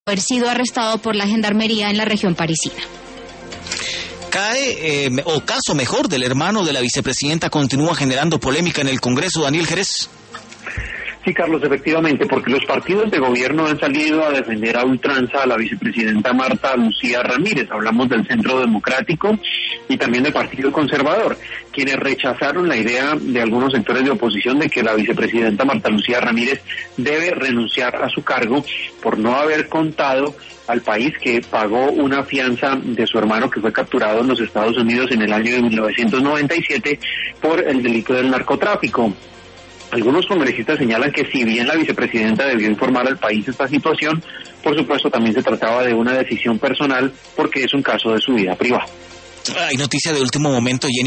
haber sido arrestado por la gendarmería en la región parisina. Caso mejor del hermano de la vicepresidenta continúa generando polémica en el Congreso. Daniel Jerez. Sí, Carlos, efectivamente, porque los partidos de gobierno han salido a defender a ultranza a la vicepresidenta Marta Lucía Ramírez. Hablamos del Centro Democrático y también del Partido Conservador, quienes rechazaron la idea de algunos sectores de oposición de que la vicepresidenta Marta Lucía Ramírez debe renunciar a su cargo por no haber contado al país que pagó una fianza de su hermano que fue capturado en los Estados Unidos en el año de 1997 por el delito del narcotráfico. Algunos congresistas señalan que si bien la vicepresidenta debió informar al país esta situación, por supuesto también se trataba de una decisión personal porque es un caso de su vida privada. Hay noticia de último momento, Jenny.